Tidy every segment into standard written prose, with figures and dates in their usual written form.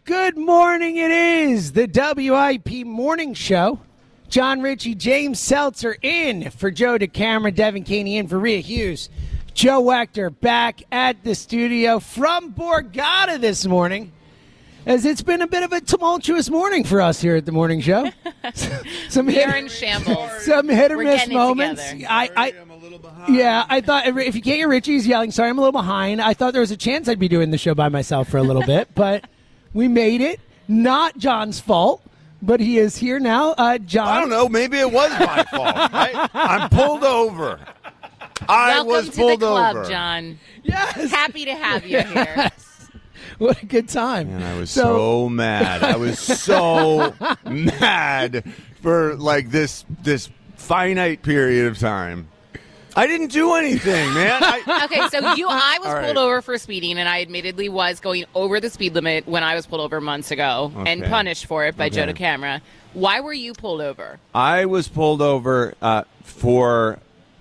Good morning. It is the WIP Morning Show. John Ritchie, James Seltzer in for Joe DeCamara, Devin Caney in for Rhea Hughes. Joe Wachter back at the studio from Borgata this morning, as it's been a bit of a tumultuous morning for us here at the Morning Show. We are in shambles. Some hit or We're miss getting it moments. together. I'm a little behind. Yeah, I thought if you can't hear Richie's yelling, sorry, I'm a little behind. I thought there was a chance I'd be doing the show by myself for a little bit, but we made it. Not John's fault, but he is here now. John. I don't know. Maybe it was my fault. I'm pulled over. I was Welcome to pulled the club, over. John. Yes. Happy to have you here. What a good time. And I was so mad. I was so mad for like this finite period of time. I didn't do anything, man. Okay, so I was All right. pulled over for speeding, and I admittedly was going over the speed limit when I was pulled over months ago and Okay. punished for it by Joe Okay. DeCamara. Why were you pulled over? I was pulled over for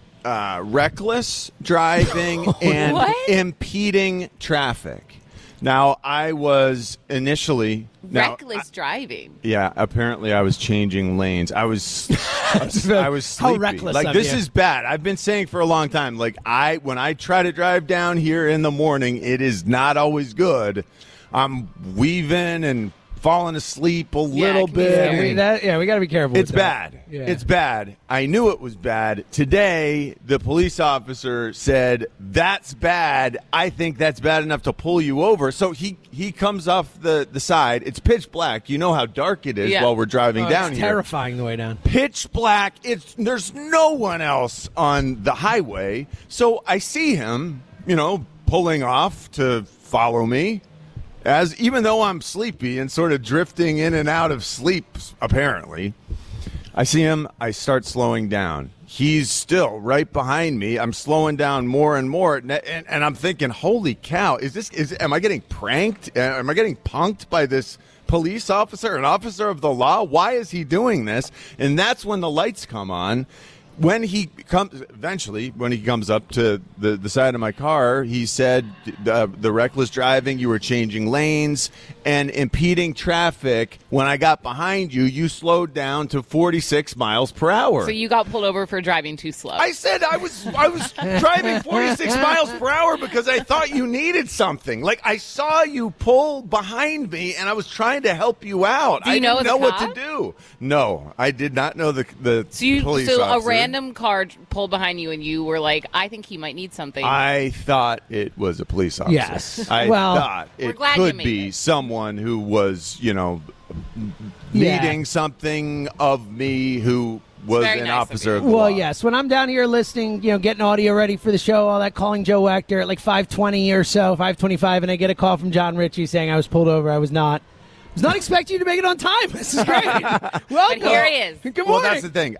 reckless driving and What? impeding traffic. Now, I was initially Reckless driving. Yeah, apparently I was changing lanes. I was How sleepy. reckless Like of this you. is bad. I've been saying for a long time. Like when I try to drive down here in the morning, it is not always good. I'm weaving and falling asleep a little it can be bit. scary. We got to be careful. It's with that. bad. Yeah. It's bad. I knew it was bad. Today, the police officer said, "That's bad. I think that's bad enough to pull you over." So he comes off the side. It's pitch black. You know how dark it is Yeah. while we're driving Oh, down it's here. terrifying the way down. Pitch black. There's no one else on the highway. So I see him, pulling off to follow me. Even though I'm sleepy and sort of drifting in and out of sleep, apparently, I see him. I start slowing down. He's still right behind me. I'm slowing down more and more, and I'm thinking, "Holy cow! Am I getting pranked? Am I getting punked by this police officer, an officer of the law? Why is he doing this?" And that's when the lights come on. When he comes up to the side of my car, he said the reckless driving, you were changing lanes and impeding traffic. When I got behind you, you slowed down to 46 miles per hour. So you got pulled over for driving too slow. I said I was driving 46 miles per hour because I thought you needed something. Like I saw you pull behind me, and I was trying to help you out. Do you I know didn't the know what cop? to do. No, I did not know the police So a officer. random car pulled behind you, and you were like, "I think he might need something." I thought it was a police officer. Yes. I Well- thought We're it glad you could made be it. someone who was, Yeah. needing something of me who was very an nice of officer you. of the Well, law. yes. When I'm down here listening, getting audio ready for the show, all that, calling Joe Wachter at like 5:20 or so, 5:25, and I get a call from John Ritchie saying I was pulled over. I was not expecting you to make it on time. This is great. Welcome. But here he is. Good Well, morning. that's the thing.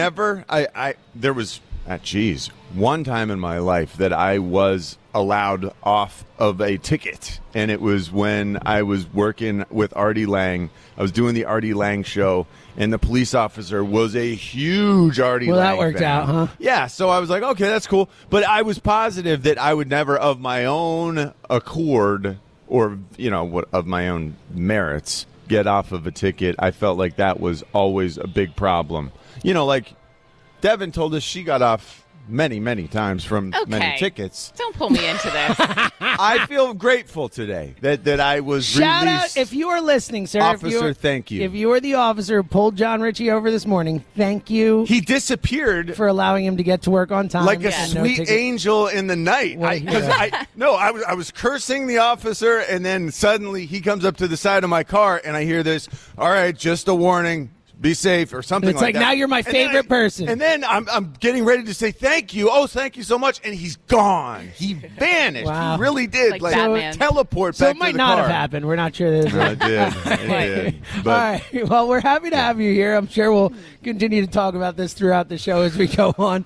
There was, one time in my life that I was allowed off of a ticket. And it was when I was working with Artie Lang. I was doing the Artie Lang show, and the police officer was a huge Artie Well, Lang that worked fan. out, huh? Yeah, so I was like, okay, that's cool. But I was positive that I would never, of my own accord or, of my own merits, get off of a ticket. I felt like that was always a big problem. Like Devin told us she got off many, many times from many tickets. Don't pull me into this. I feel grateful today that I was Shout released. out if you are listening, sir. Officer, thank you. If you are the officer who pulled John Ritchie over this morning, thank you He disappeared for allowing him to get to work on time. like a and no sweet ticket. angel in the night. Well, I was cursing the officer, and then suddenly he comes up to the side of my car, and I hear this, "All right, just a warning. Be safe," or something It's like that. like, now you're my And then favorite person. And then I'm getting ready to say thank you. Oh, thank you so much. And he's gone. He vanished. Wow. He really did. Like Batman. Teleport So back it might to the not car. have happened. We're not sure. That No, it did. It did. But All right. Well, we're happy to have you here. I'm sure we'll continue to talk about this throughout the show as we go on.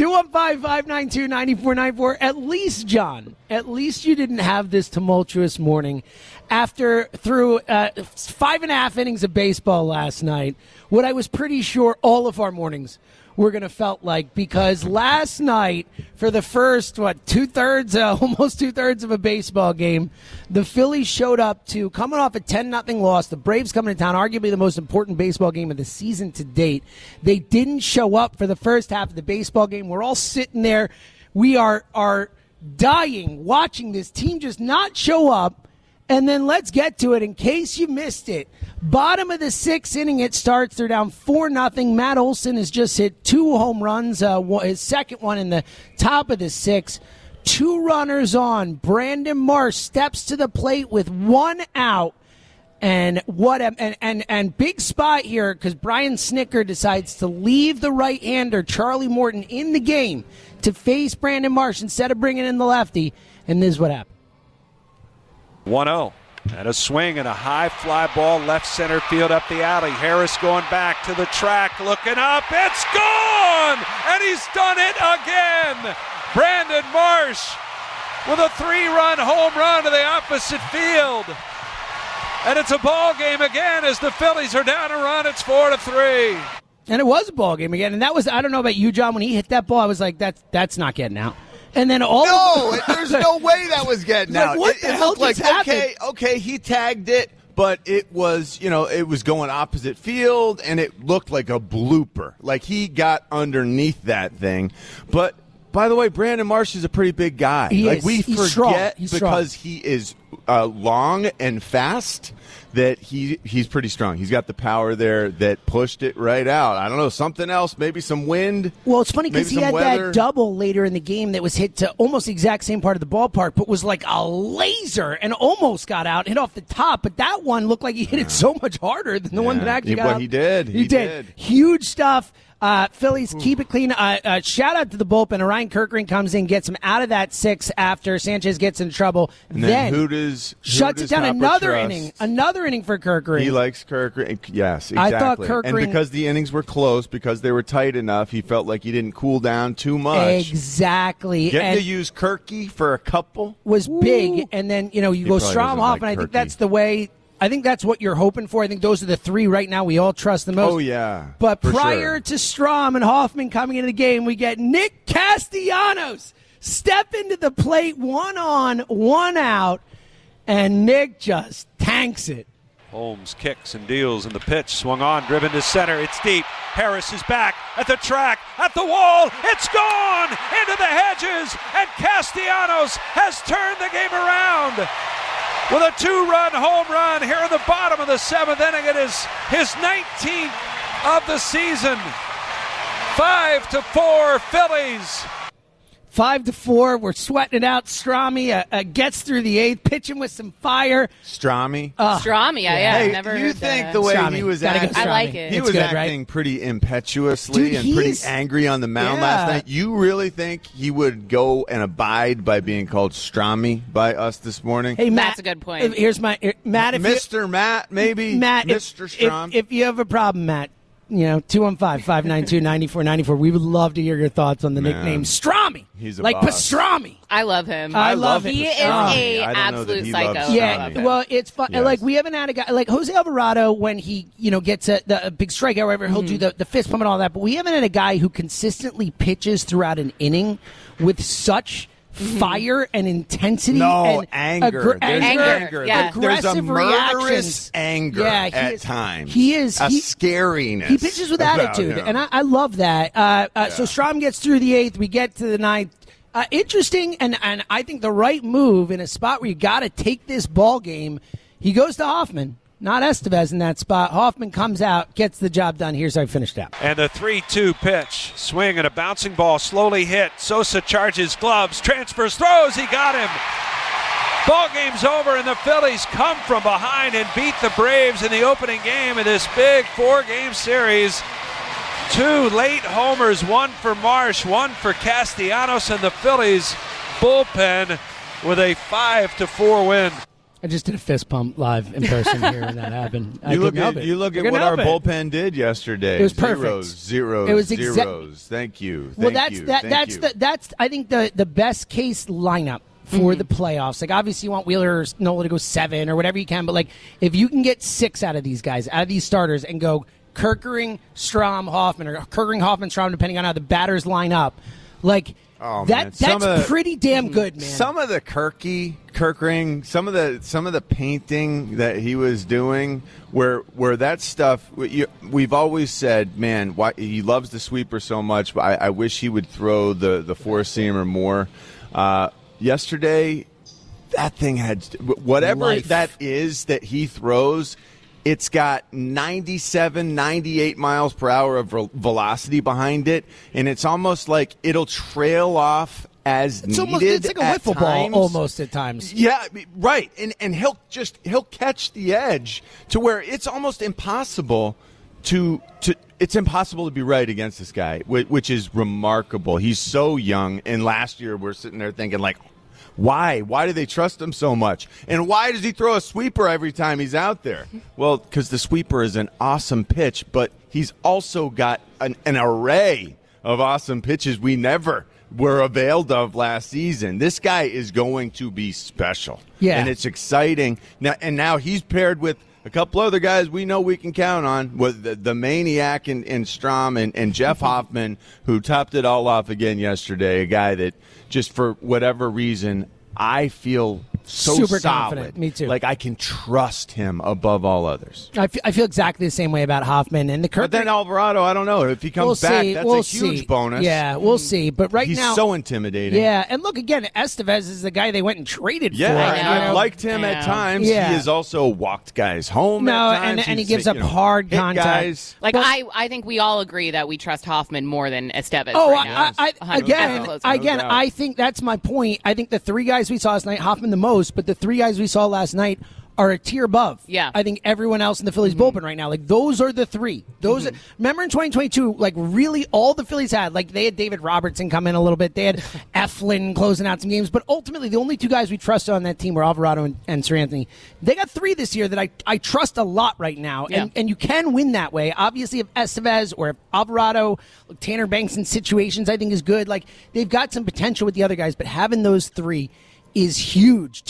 215-592-9494. At least, John, at least you didn't have this tumultuous morning through 5.5 innings of baseball last night. What I was pretty sure all of our mornings we're going to felt like, because last night, for the first, almost two-thirds of a baseball game, the Phillies showed up to, coming off a 10-0 loss, the Braves coming to town, arguably the most important baseball game of the season to date. They didn't show up for the first half of the baseball game. We're all sitting there. We are dying watching this team just not show up. And then let's get to it in case you missed it. Bottom of the sixth inning, it starts. They're down 4-0. Matt Olson has just hit 2 home runs, his second one in the top of the sixth. 2 runners on. Brandon Marsh steps to the plate with 1 out. And and big spot here because Brian Snitker decides to leave the right-hander, Charlie Morton, in the game to face Brandon Marsh instead of bringing in the lefty. And this is what happened. 1-0. And a swing and a high fly ball left center field up the alley. Harris going back to the track, looking up. It's gone! And he's done it again! Brandon Marsh with a 3-run home run to the opposite field. And it's a ball game again as the Phillies are down a run. It's 4-3. And it was a ball game again. And that was, I don't know about you, John, when he hit that ball, I was like, that's not getting out. And then there's no way that was getting out. What the hell just happened? Okay, he tagged it, but it was, it was going opposite field, and it looked like a blooper. Like he got underneath that thing. But by the way, Brandon Marsh is a pretty big guy. He's forget He's because strong. he is long and fast that he's pretty strong. He's got the power there that pushed it right out. I don't know, something else, maybe some wind. Well, it's funny because he had weather. that double later in the game that was hit to almost the exact same part of the ballpark, but was like a laser and almost got out, hit off the top. But that one looked like he hit it so much harder than the one that actually got out. He did. He did. Huge stuff. Phillies keep it clean. Shout out to the bullpen. Orion Kirkering comes in, gets him out of that 6 after Sanchez gets in trouble. And then who shuts it down. Another inning for Kirkering. He likes Kirkering. Yes, exactly. I thought Kirkering, and because the innings were close, because they were tight enough, he felt like he didn't cool down too much. Exactly. Getting to use Kirky for a couple was big. And then you go Strom off, and I think that's the way. I think that's what you're hoping for. I think those are the 3 right now we all trust the most. Oh, yeah. But prior to Strom and Hoffman coming into the game, we get Nick Castellanos step into the plate, 1 on, 1 out, and Nick just tanks it. Holmes kicks and deals, and the pitch swung on, driven to center. It's deep. Harris is back at the track, at the wall. It's gone into the hedges, and Castellanos has turned the game around. With a 2-run home run here in the bottom of the 7th inning. It is his 19th of the season. 5-4 Phillies. 5-4. We're sweating it out. Strami gets through the 8th, pitching with some fire. Strami? Strami, yeah. Hey, never you heard think that. the way Strami. he was Gotta go acting? I like it. He It's was good, acting right? pretty impetuously Dude, and pretty angry on the mound last night. You really think he would go and abide by being called Strami by us this morning? Hey, Matt, That's a good point. Here's my Matt. Mr. Matt, maybe? Matt, Mr. Strom? If you have a problem, Matt, 215-592-9494. We would love to hear your thoughts on the nickname Strami. He's a like boss. pastrami. I love him. I love it. He is Pastrami. a I don't know that absolute he psycho. loves Yeah, Strami. well, it's fun. Yes. Like we haven't had a guy like Jose Alvarado when he, gets a big strikeout, wherever he'll do the fist pump and all that. But we haven't had a guy who consistently pitches throughout an inning with such fire and intensity and anger. There's anger. Yeah. There's a aggressive murderous reactions. anger Yeah, he at is- times. he is- a he- scariness. He pitches with about attitude, him. and I love that. So Strom gets through the 8th. We get to the 9th. Interesting, and I think the right move in a spot where you got to take this ball game. He goes to Hoffman, not Estevez in that spot. Hoffman comes out, gets the job done. Here's how he finished out. And the 3-2 pitch. Swing and a bouncing ball slowly hit. Sosa charges gloves, transfers, throws. He got him. Ball game's over, and the Phillies come from behind and beat the Braves in the opening game of this big 4-game series. 2 late homers, 1 for Marsh, 1 for Castellanos, and the Phillies bullpen with a 5-4 win. I just did a fist pump live in person here when that happened. You look at what our bullpen did yesterday. It was perfect. Zeros. It was zeros. Thank you. Well, that's I think the best case lineup for the playoffs. Like obviously you want Wheeler or Nola to go 7 or whatever you can, but like if you can get 6 out of these guys, out of these starters, and go Kerkering, Strom, Hoffman, or Kerkering, Hoffman, Strom, depending on how the batters line up. Like, that's pretty damn good, man. Some of the Kerkering, some of the painting that he was doing, where that stuff, we've always said, man, why he loves the sweeper so much. But I wish he would throw the four-seamer more. Yesterday, that thing had whatever life. That is that he throws. It's got 97, 98 miles per hour of velocity behind it, and it's almost like it'll trail off as needed. It's like a wiffle ball almost at times. Yeah, right. And he'll catch the edge to where it's almost impossible to be right against this guy, which is remarkable. He's so young, and last year we're sitting there thinking like, why? Why do they trust him so much? And why does he throw a sweeper every time he's out there? Well, because the sweeper is an awesome pitch, but he's also got an array of awesome pitches we never were availed of last season. This guy is going to be special. Yeah. And it's exciting. Now he's paired with a couple other guys we know we can count on, with the maniac in Strom and Jeff Hoffman, who topped it all off again yesterday, a guy that just for whatever reason I feel so super solid. confident. Me too. Like I can trust him above all others. I feel exactly the same way about Hoffman and the Kirk. But then Alvarado, I don't know if he comes back. That's a huge bonus. Yeah, we'll see. But he's now, so intimidating. Yeah, and look again, Estevez is the guy they went and traded for. Yeah, and I've liked him at times. Yeah. He has also walked guys home. No, at times. and he gives up hard contact. Guys. Like I think we all agree that we trust Hoffman more than Estevez. Oh, right now. I think that's my point. I think the three guys we saw last night, Hoffman the most, but the three guys we saw last night are a tier above. Yeah. I think everyone else in the Phillies bullpen right now, like those are the three. Those remember in 2022, like really all the Phillies had, like they had David Robertson come in a little bit. They had Eflin closing out some games, but ultimately the only two guys we trusted on that team were Alvarado and Sir Anthony. They got three this year that I trust a lot right now. Yeah. And you can win that way. Obviously if Estevez or if Alvarado, Tanner Banks in situations I think is good. Like they've got some potential with the other guys, but having those three is huge.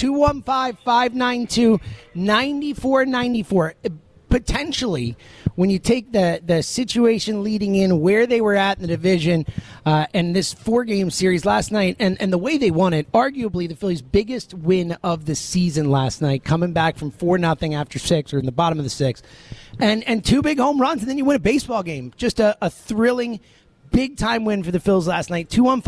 215-592-9494. Potentially, when you take the situation leading in where they were at in the division and this 4-game series last night and the way they won it, arguably the Phillies' biggest win of the season last night, coming back from 4-0 after 6 or in the bottom of the 6th, and 2 big home runs, and then you win a baseball game. Just a thrilling big-time win for the Phils last night.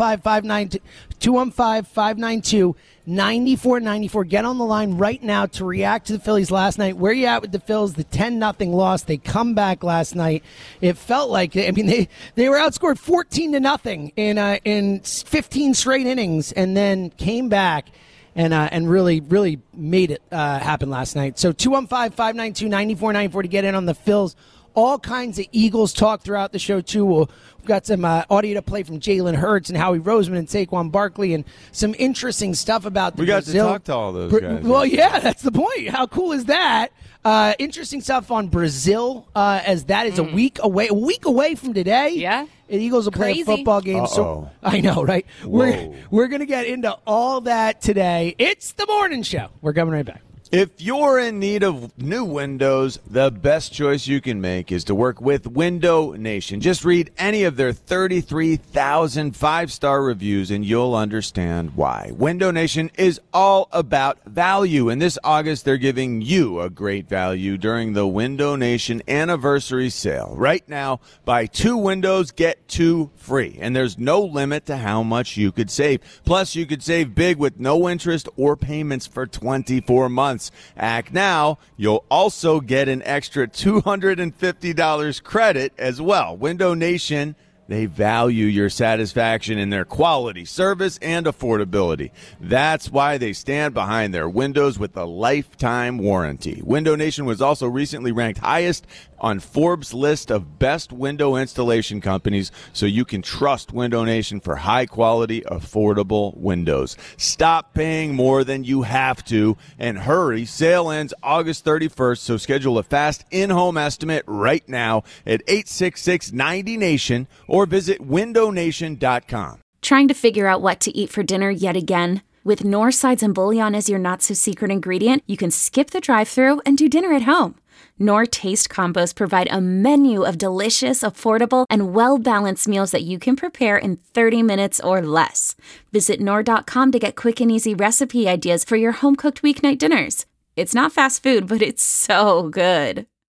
215-592-9494. Get on the line right now to react to the Phillies last night. Where you at with the Phils? The 10-0 loss. They come back last night. It felt like, I mean, they were outscored 14-0 in 15 straight innings and then came back and really made it happen last night. So 215-592-9494 to get in on the Phils. All kinds of Eagles talk throughout the show, too. We've got some audio to play from Jalen Hurts and Howie Roseman and Saquon Barkley and some interesting stuff about the Brazil. We got to talk to all those guys. Well, yeah, that's the point. How cool is that? Interesting stuff on Brazil as that is a week away from today. Yeah. The Eagles will play a football game. So I know, right? We're going to get into all that today. It's the morning show. We're coming right back. If you're in need of new windows, the best choice you can make is to work with Window Nation. Just read any of their 33,000 5-star reviews and you'll understand why. Window Nation is all about value, and this August they're giving you a great value during the Window Nation anniversary sale. Right now, buy 2 windows, get 2 free, and there's no limit to how much you could save. Plus, you could save big with no interest or payments for 24 months. Act now. You'll also get an extra $250 credit as well. Window Nation, they value your satisfaction in their quality, service, and affordability. That's why they stand behind their windows with a lifetime warranty. Window Nation was also recently ranked highest on Forbes' list of best window installation companies, so you can trust Window Nation for high-quality, affordable windows. Stop paying more than you have to, and hurry. Sale ends August 31st, so schedule a fast in-home estimate right now at 866-90-NATION or visit windownation.com. Trying to figure out what to eat for dinner yet again? With Knorr sides and bouillon as your not-so-secret ingredient, you can skip the drive-thru and do dinner at home. Knorr Taste Combos provide a menu of delicious, affordable, and well-balanced meals that you can prepare in 30 minutes or less. Visit Knorr.com to get quick and easy recipe ideas for your home-cooked weeknight dinners. It's not fast food, but it's so good.